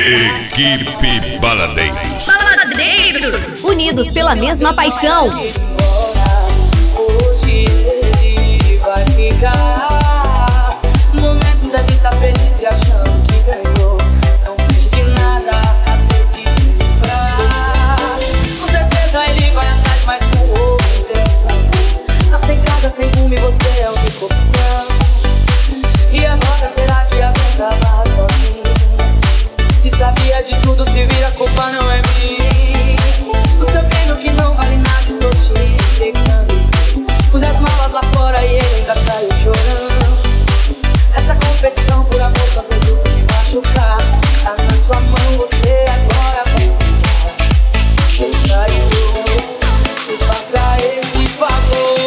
Equipe Baladeiros. Baladeiros, unidos pela mesma paixão. Hoje ele vai ficar. No momento deve estar feliz e achando que ganhou. Não perdi nada, acabei de me livrar. Com certeza ele vai atrás, mas com outra intenção. Tá sem casa, sem rumo e você é o único opção. E agora será que aguentava sozinho? Se sabia de tudo, se vira, a culpa não é minha. O seu treino que não vale nada, estou te entregando. Pus as malas lá fora e ele ainda saiu chorando. Essa competição por amor só sei do que me machucar. Tá na sua mão, você agora vai contar. Quem traiu, me faça esse favor.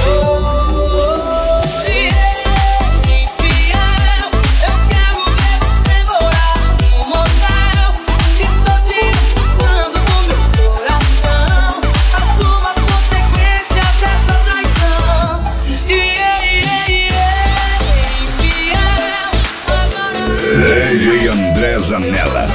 DJ André Zanella.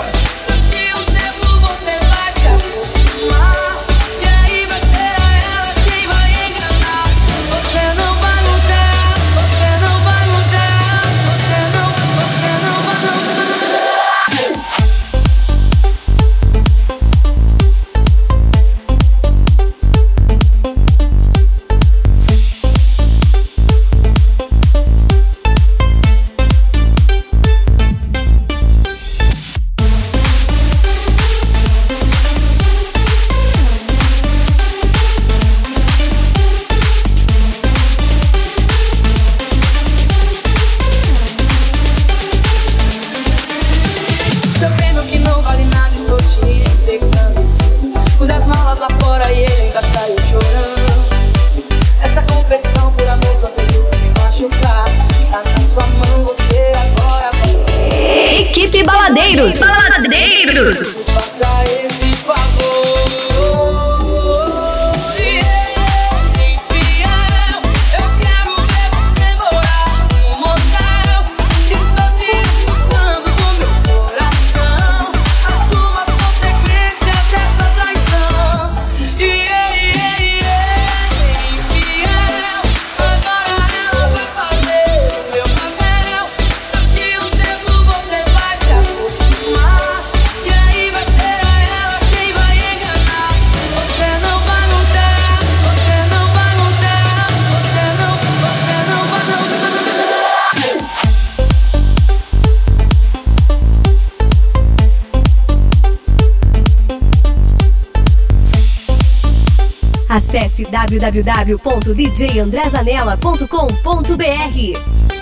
Equipe Baladeiros. Baladeiros. Faça esse favor. Acesse www.djandrezanella.com.br.